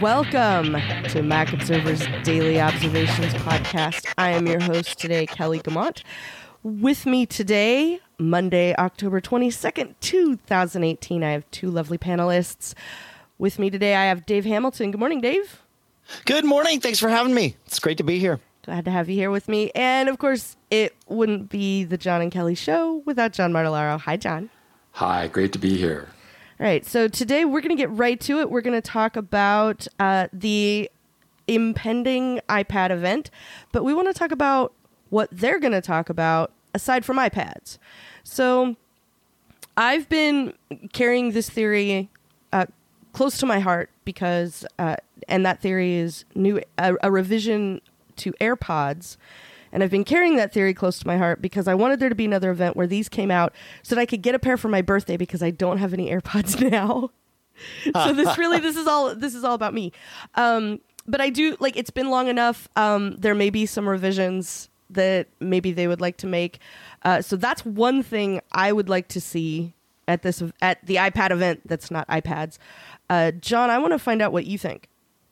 Welcome to Mac Observer's Daily Observations podcast. I am your host today, Kelly Guimont. With me today, Monday, October 22nd, 2018, I have two lovely panelists. With me today, I have Dave Hamilton. Good morning, Dave. Good morning. Thanks for having me. It's great to be here. Glad to have you here with me. And of course, it wouldn't be the John and Kelly show without John Martellaro. Hi, John. Hi, great to be here. All right, so today we're going to get right to it. We're going to talk about the impending iPad event, but we want to talk about what they're going to talk about aside from iPads. So I've been carrying this theory close to my heart because, and that theory is a revision to AirPods. And I've been carrying that theory close to my heart because I wanted there to be another event where these came out so that I could get a pair for my birthday because I don't have any AirPods now. So this is all about me. But I do, like, it's been long enough. There may be some revisions that maybe they would like to make. So that's one thing I would like to see at the iPad event that's not iPads. John, I want to find out what you think.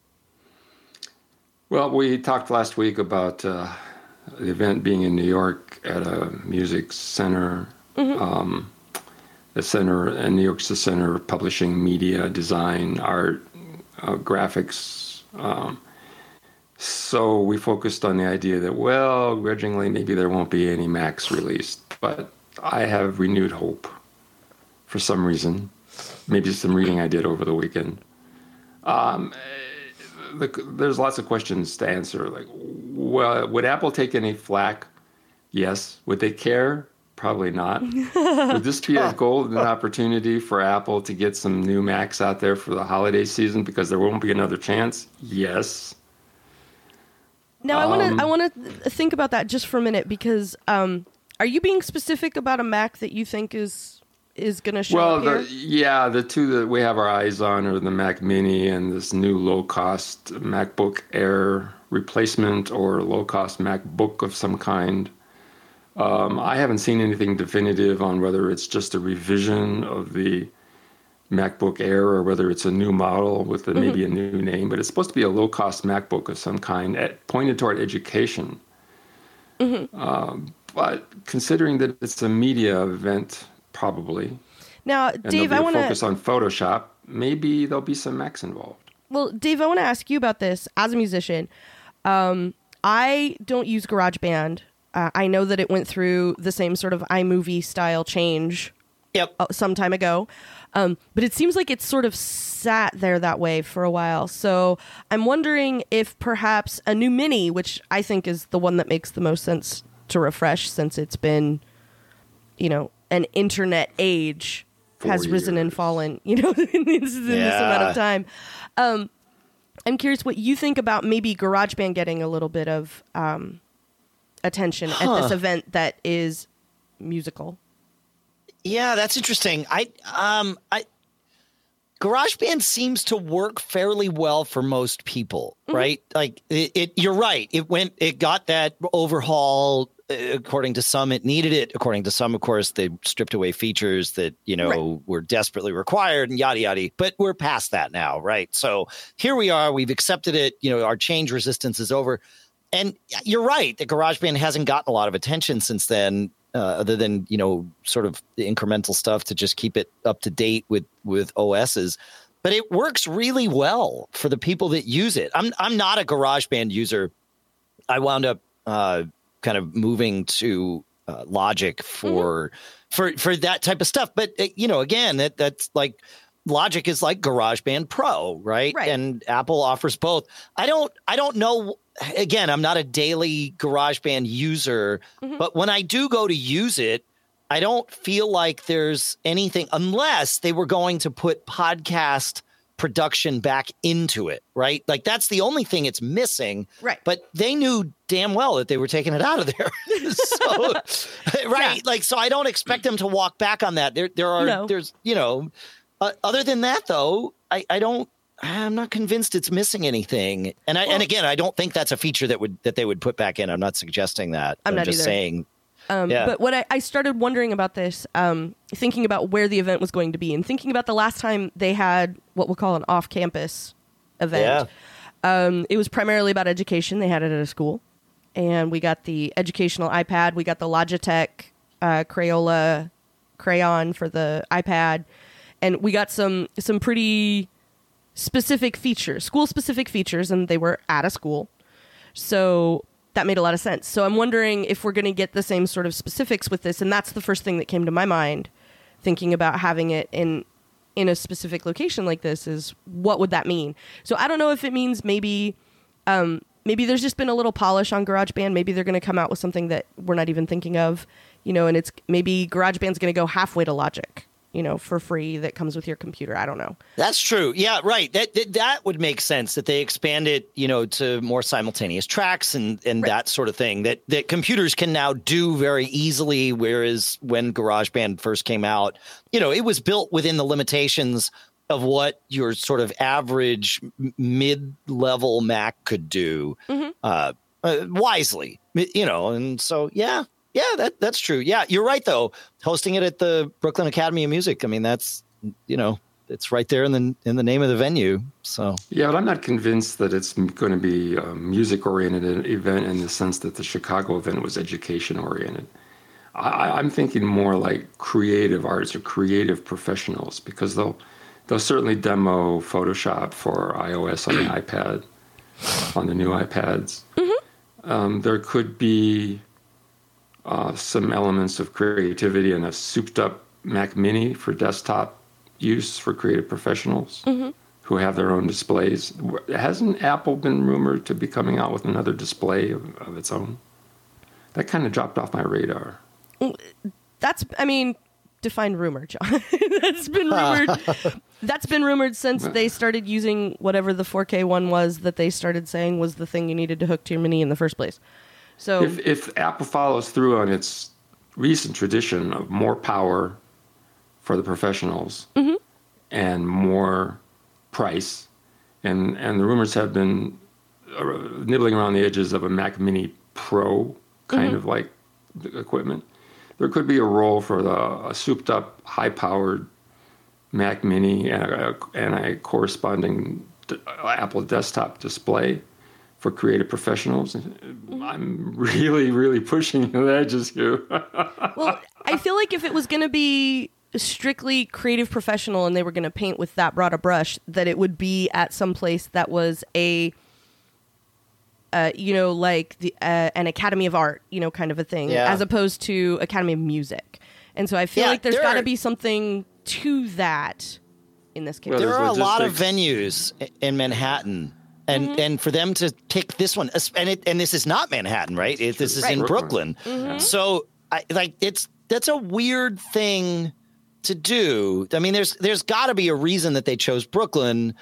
Well, we talked last week about the event being in New York at a music center. Mm-hmm. The center in New York's the center of publishing, media, design, art, graphics. So we focused on the idea that, well, grudgingly, maybe there won't be any Macs released. But I have renewed hope for some reason. Maybe some reading I did over the weekend. There's lots of questions to answer. Like, well, would Apple take any flack? Yes. Would they care? Probably not. Would this be a golden opportunity for Apple to get some new Macs out there for the holiday season because there won't be another chance? Yes. Now, I want to think about that just for a minute because are you being specific about a Mac that you think is going to show up here? The two that we have our eyes on are the Mac Mini and this new low-cost MacBook Air replacement or low-cost MacBook of some kind. I haven't seen anything definitive on whether it's just a revision of the MacBook Air or whether it's a new model with maybe a new name, but it's supposed to be a low-cost MacBook of some kind pointed toward education. Mm-hmm. But considering that it's a media event, probably. Now, Dave, I want to focus on Photoshop. Maybe there'll be some Macs involved. Well, Dave, I want to ask you about this as a musician. I don't use GarageBand. I know that it went through the same sort of iMovie style change some time ago. But it seems like it's sort of sat there that way for a while. So I'm wondering if perhaps a new Mini, which I think is the one that makes the most sense to refresh since it's been, an internet age has risen and fallen, in this amount of time. I'm curious what you think about maybe GarageBand getting a little bit of attention at this event that is musical. Yeah, that's interesting. GarageBand seems to work fairly well for most people, right? Like you're right. It got that overhaul. According to some, it needed it. According to some, of course, they stripped away features that, were desperately required and yada, yada. But we're past that now, right? So here we are. We've accepted it. Our change resistance is over. And you're right that GarageBand hasn't gotten a lot of attention since then, other than, sort of the incremental stuff to just keep it up to date with OSs. But it works really well for the people that use it. I'm not a GarageBand user. I wound up kind of moving to Logic for that type of stuff. But, again, that's like Logic is like GarageBand Pro, right? And Apple offers both. I don't know. Again, I'm not a daily GarageBand user, but when I do go to use it, I don't feel like there's anything unless they were going to put podcast production back into it, right? Like that's the only thing it's missing. Right. But they knew damn well that they were taking it out of there. Right. Yeah. Like, so I don't expect them to walk back on that. There's, other than that though, I'm not convinced it's missing anything. And again, I don't think that's a feature that they would put back in. I'm not suggesting that. I'm not just either. Saying. But what I started wondering about this, thinking about where the event was going to be and thinking about the last time they had what we'll call an off-campus event. It was primarily about education. They had it at a school. And we got the educational iPad. We got the Logitech Crayola crayon for the iPad. And we got some pretty specific features, school-specific features, and they were at a school. So that made a lot of sense. So I'm wondering if we're going to get the same sort of specifics with this. And that's the first thing that came to my mind, thinking about having it in a specific location like this, is what would that mean? So I don't know if it means maybe there's just been a little polish on GarageBand. Maybe they're going to come out with something that we're not even thinking of, and it's maybe GarageBand's going to go halfway to Logic, for free, that comes with your computer. I don't know. That's true. Yeah, right. That would make sense, that they expand it, to more simultaneous tracks and right. That sort of thing that computers can now do very easily. Whereas when GarageBand first came out, it was built within the limitations of what your sort of average mid-level Mac could do wisely, and so, yeah, that's true. Yeah, you're right, though. Hosting it at the Brooklyn Academy of Music, I mean, that's, it's right there in the name of the venue. So yeah, but I'm not convinced that it's going to be a music-oriented event in the sense that the Chicago event was education-oriented. I'm thinking more like creative arts or creative professionals, because they'll certainly demo Photoshop for iOS on the iPad, on the new iPads. Mm-hmm. There could be some elements of creativity in a souped-up Mac Mini for desktop use for creative professionals who have their own displays. Hasn't Apple been rumored to be coming out with another display of its own? That kind of dropped off my radar. Define rumor, John. That's been rumored. That's been rumored since they started using whatever the 4K one was that they started saying was the thing you needed to hook to your Mini in the first place. So if Apple follows through on its recent tradition of more power for the professionals and more price, and the rumors have been nibbling around the edges of a Mac Mini Pro kind of like equipment, there could be a role for a souped-up, high-powered Mac Mini and a corresponding Apple desktop display for creative professionals. I'm really, really pushing the edges here. Well, I feel like if it was going to be strictly creative professional and they were going to paint with that broad a brush, that it would be at some place that was like an Academy of Art, kind of a thing, as opposed to Academy of Music. And so I feel like there's got to be something to that in this case. Well, there are a lot of venues in Manhattan, and for them to pick this one, and this is not Manhattan, right? This is in Brooklyn. So that's a weird thing to do. I mean, there's got to be a reason that they chose Brooklyn.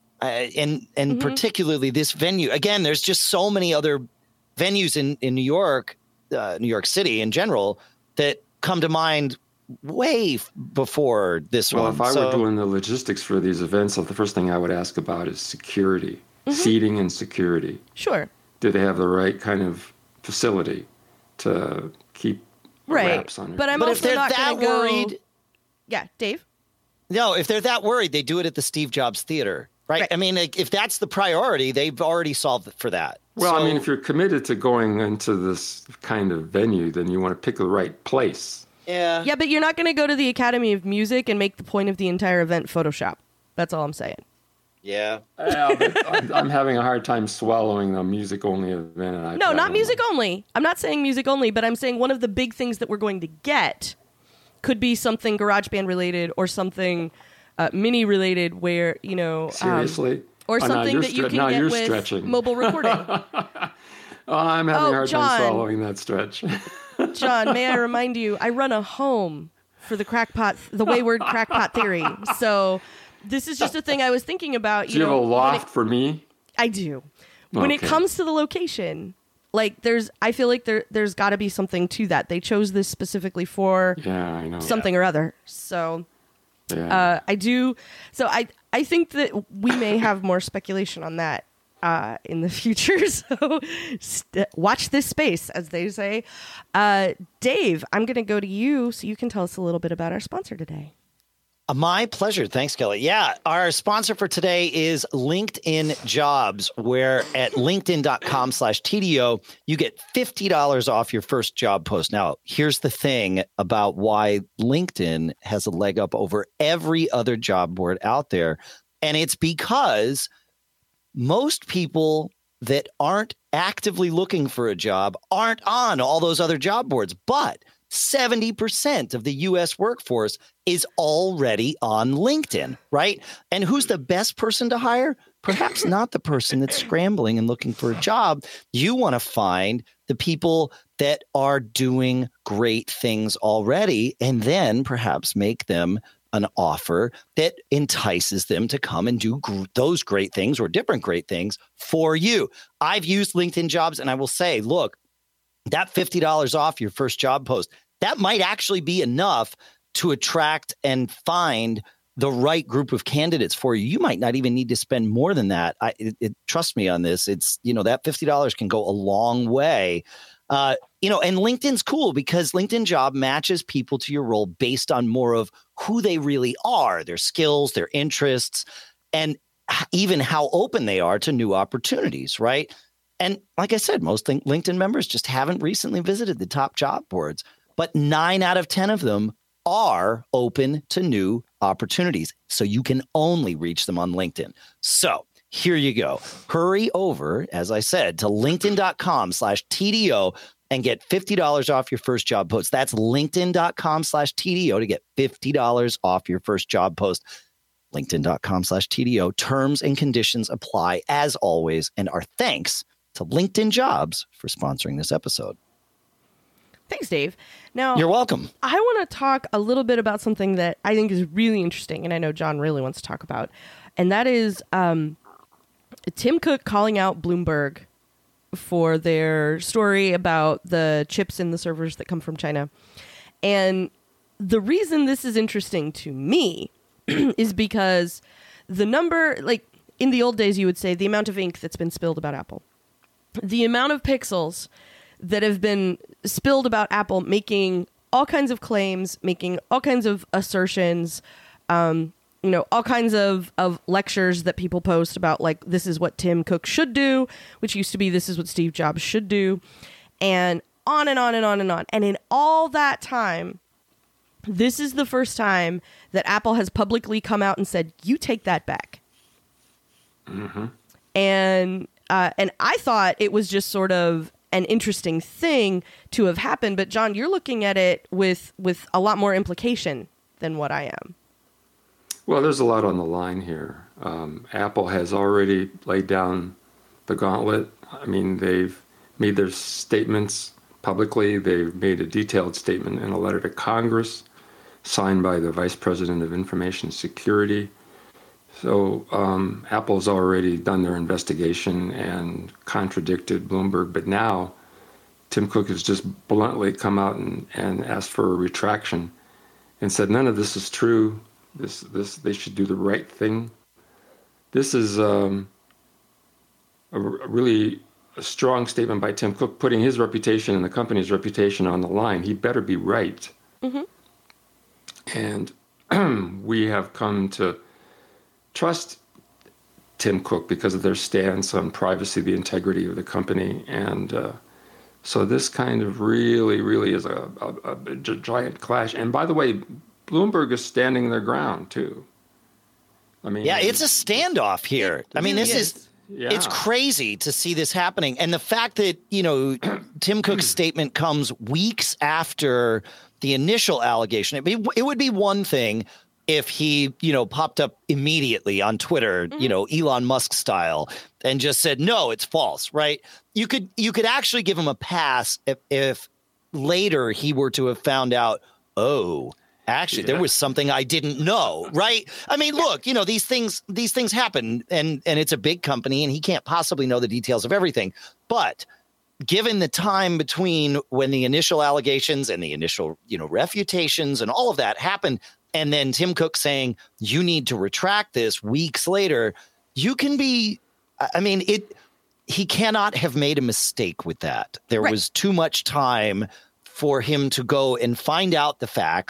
And particularly this venue. Again, there's just so many other venues in New York, New York City in general, that come to mind way before this one. Well, if I were doing the logistics for these events, the first thing I would ask about is security, seating and security. Sure. Do they have the right kind of facility to keep wraps on it? But if they're that worried... Yeah, Dave? No, if they're that worried, they do it at the Steve Jobs Theater. Right. I mean, if that's the priority, they've already solved it for that. Well, I mean, if you're committed to going into this kind of venue, then you want to pick the right place. Yeah. Yeah, but you're not going to go to the Academy of Music and make the point of the entire event Photoshop. That's all I'm saying. Yeah. But I'm having a hard time swallowing a music-only event. No, not music only. I'm not saying music only, but I'm saying one of the big things that we're going to get could be something GarageBand related or something... Mini related, where seriously, or something that you can get with stretching. Mobile recording. I'm having a hard time swallowing that stretch. John, may I remind you, I run a home for the Wayward Crackpot Theory. So this is just a thing I was thinking about. Do you have a loft for me? I do. When it comes to the location, I feel like there's got to be something to that. They chose this specifically for something or other. So. Yeah. I do. So I think that we may have more speculation on that in the future. So watch this space, as they say. Dave, I'm going to go to you so you can tell us a little bit about our sponsor today. My pleasure. Thanks, Kelly. Yeah, our sponsor for today is LinkedIn Jobs, where at linkedin.com/TDO, you get $50 off your first job post. Now, here's the thing about why LinkedIn has a leg up over every other job board out there. And it's because most people that aren't actively looking for a job aren't on all those other job boards, but 70% of the U.S. workforce is already on LinkedIn, right? And who's the best person to hire? Perhaps not the person that's scrambling and looking for a job. You want to find the people that are doing great things already, and then perhaps make them an offer that entices them to come and do those great things or different great things for you. I've used LinkedIn Jobs, and I will say, look, that $50 off your first job post, that might actually be enough to attract and find the right group of candidates for you. You might not even need to spend more than that. Trust me on this. It's, that $50 can go a long way. And LinkedIn's cool because LinkedIn Job matches people to your role based on more of who they really are, their skills, their interests, and even how open they are to new opportunities, right? And like I said, most LinkedIn members just haven't recently visited the top job boards, but 9 out of 10 of them are open to new opportunities. So you can only reach them on LinkedIn. So here you go. Hurry over, as I said, to linkedin.com/TDO and get $50 off your first job post. That's linkedin.com/TDO to get $50 off your first job post. LinkedIn.com/TDO. Terms and conditions apply as always. And our thanks to LinkedIn Jobs for sponsoring this episode. Thanks, Dave. Now, you're welcome. I want to talk a little bit about something that I think is really interesting, and I know John really wants to talk about, and that is Tim Cook calling out Bloomberg for their story about the chips in the servers that come from China. And the reason this is interesting to me is because the number, like in the old days, you would say the amount of ink that's been spilled about Apple. The amount of pixels that have been spilled about Apple making all kinds of claims, making all kinds of assertions, all kinds of lectures that people post about, like, this is what Tim Cook should do, which used to be this is what Steve Jobs should do, and on and on and on and on. And in all that time, this is the first time that Apple has publicly come out and said, you take that back. Mm-hmm. And I thought it was just sort of an interesting thing to have happened. But John, you're looking at it with a lot more implication than what I am. Well, there's a lot on the line here. Apple has already laid down the gauntlet. I mean, they've made their statements publicly. They've made a detailed statement in a letter to Congress signed by the Vice President of Information Security. So Apple's already done their investigation and contradicted Bloomberg, but now Tim Cook has just bluntly come out and asked for a retraction and said none of this is true. This they should do the right thing. This is a really strong statement by Tim Cook, putting his reputation and the company's reputation on the line. He better be right. Mm-hmm. And we have come to trust Tim Cook because of their stance on privacy, the integrity of the company. And so this kind of really is a giant clash. And by the way, Bloomberg is standing their ground, too. I mean, yeah, it's a standoff here. I mean, it's crazy to see this happening. And the fact that, Tim Cook's statement comes weeks after the initial allegation, it would be one thing if he, popped up immediately on Twitter, Elon Musk style, and just said, no, it's false, right? You could actually give him a pass if later he were to have found out, actually, there was something I didn't know, right? I mean, look, these things happen, and it's a big company, and he can't possibly know the details of everything. But given the time between when the initial allegations and the initial, refutations and all of that happened, and then Tim Cook saying, you need to retract this weeks later, you can be, he cannot have made a mistake with that. There was too much time for him to go and find out the facts,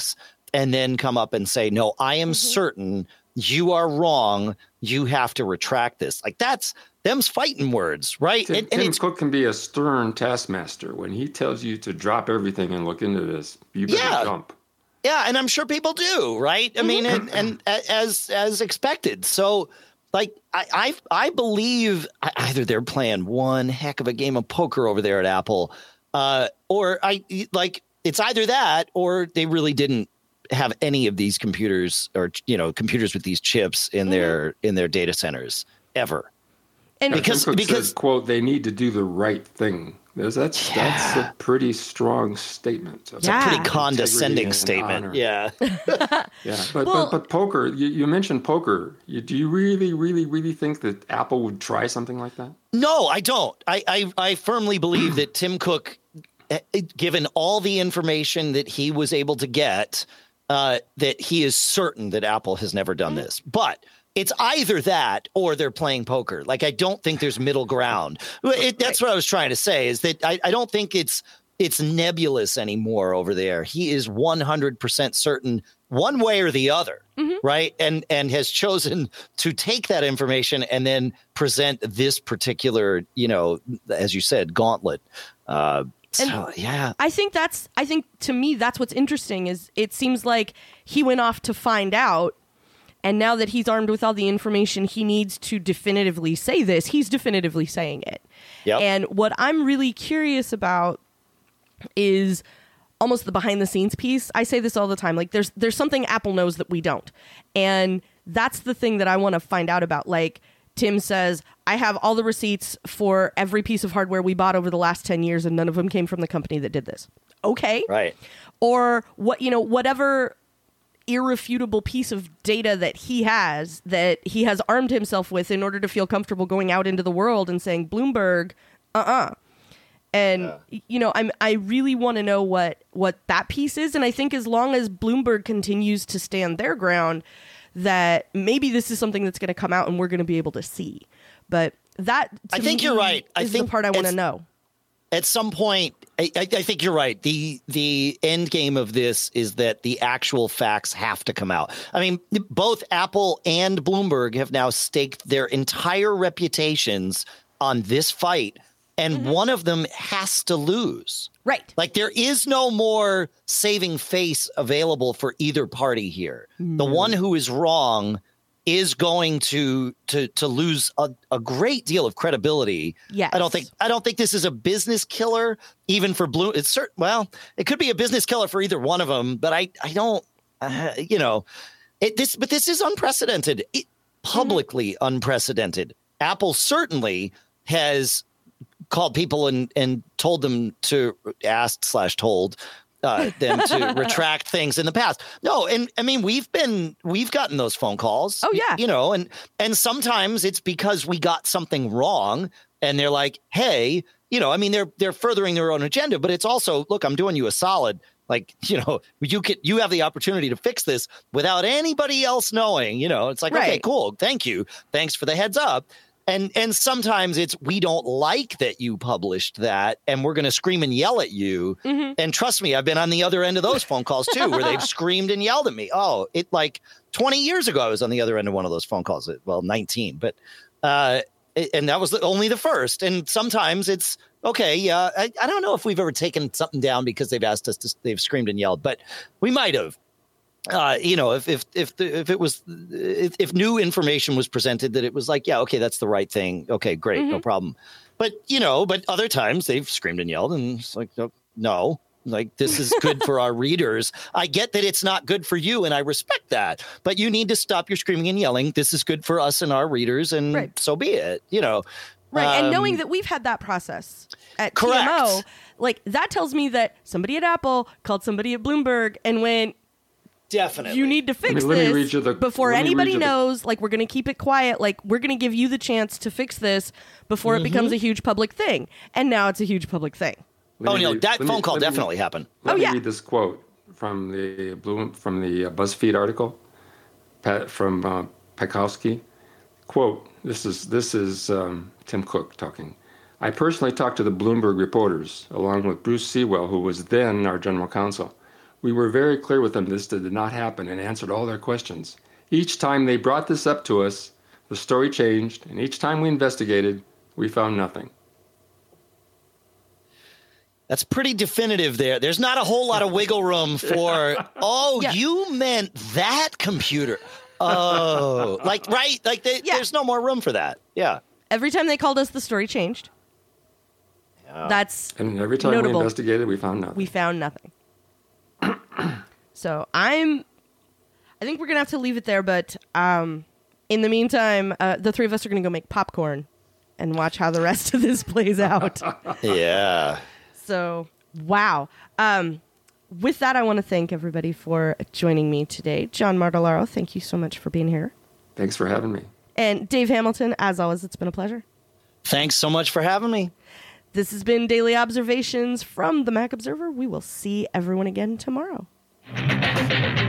and then come up and say, no, I am certain you are wrong. You have to retract this. Like that's them's fighting words, right? Tim Cook can be a stern taskmaster. When he tells you to drop everything and look into this, you better jump. Yeah, and I'm sure people do, right? I mean, and as expected. So, like, I believe either they're playing one heck of a game of poker over there at Apple, or it's either that or they really didn't have any of these computers or computers with these chips in their data centers ever. And because says, quote, they need to do the right thing. That's a pretty strong statement. It's a pretty condescending statement. Honor. Yeah. Yeah. But poker, you mentioned poker. Do you really, really, really think that Apple would try something like that? No, I don't. I firmly believe that Tim Cook, given all the information that he was able to get, that he is certain that Apple has never done this. But it's either that or they're playing poker. Like, I don't think there's middle ground. That's what I was trying to say, is that I don't think it's nebulous anymore over there. He is 100% certain one way or the other, right? And has chosen to take that information and then present this particular, as you said, gauntlet. Yeah. I think to me, that's what's interesting is it seems like he went off to find out. And now that he's armed with all the information he needs to definitively say this, he's definitively saying it. Yep. And what I'm really curious about is almost the behind the scenes piece. I say this all the time. Like there's something Apple knows that we don't. And that's the thing that I want to find out about. Like Tim says, I have all the receipts for every piece of hardware we bought over the last 10 years and none of them came from the company that did this. Okay. Right. Or whatever irrefutable piece of data that he has armed himself with in order to feel comfortable going out into the world and saying Bloomberg, And I really want to know what that piece is, and I think as long as Bloomberg continues to stand their ground, that maybe this is something that's going to come out and we're going to be able to see. But that I think you're right. I think the part I want to know. At some point, I think you're right. The end game of this is that the actual facts have to come out. I mean, both Apple and Bloomberg have now staked their entire reputations on this fight, and one of them has to lose. Right. Like, there is no more saving face available for either party here. The one who is wrong is going to lose a great deal of credibility. Yes. I don't think this is a business killer, even for Blue. It could be a business killer for either one of them, but I don't, but this is unprecedented, publicly unprecedented. Apple certainly has called people and told them to told them to retract things in the past. No, and I mean we've gotten those phone calls. Oh yeah, and sometimes it's because we got something wrong, and they're like, hey, they're furthering their own agenda, but it's also, look, I'm doing you a solid. Like, you have the opportunity to fix this without anybody else knowing. It's like, right. Okay, cool, thank you, thanks for the heads up. And sometimes it's, we don't like that you published that, and we're going to scream and yell at you. And trust me, I've been on the other end of those phone calls too, where they've screamed and yelled at me. Oh, it like 20 years ago, I was on the other end of one of those phone calls. Well, 19, but and that was only the first. And sometimes it's okay. Yeah, I don't know if we've ever taken something down because they've asked us they've screamed and yelled, but we might have. If new information was presented that it was like, yeah, okay, that's the right thing. Okay, great, no problem. But but other times they've screamed and yelled, and it's like, no, like, this is good for our readers. I get that it's not good for you, and I respect that. But you need to stop your screaming and yelling. This is good for us and our readers, and so be it. Right, and knowing that we've had that process at correct. TMO, like, that tells me that somebody at Apple called somebody at Bloomberg and went, definitely, you need to fix this before anybody knows. Like, we're going to keep it quiet. Like, we're going to give you the chance to fix this before it becomes a huge public thing. And now it's a huge public thing. That phone call definitely happened. Let me read this quote from the BuzzFeed article from Pekowski. Quote: This is Tim Cook talking. I personally talked to the Bloomberg reporters, along with Bruce Sewell, who was then our general counsel. We were very clear with them this did not happen and answered all their questions. Each time they brought this up to us, the story changed, and each time we investigated, we found nothing. That's pretty definitive there. There's not a whole lot of wiggle room for, you meant that computer. Oh, right? There's no more room for that. Yeah. Every time they called us, the story changed. That's And every time notable. we investigated, we found nothing. We found nothing. So I think we're going to have to leave it there, but in the meantime, the three of us are going to go make popcorn and watch how the rest of this plays out. Yeah. So, wow. With that, I want to thank everybody for joining me today. John Martellaro, thank you so much for being here. Thanks for having me. And Dave Hamilton, as always, it's been a pleasure. Thanks so much for having me. This has been Daily Observations from the Mac Observer. We will see everyone again tomorrow.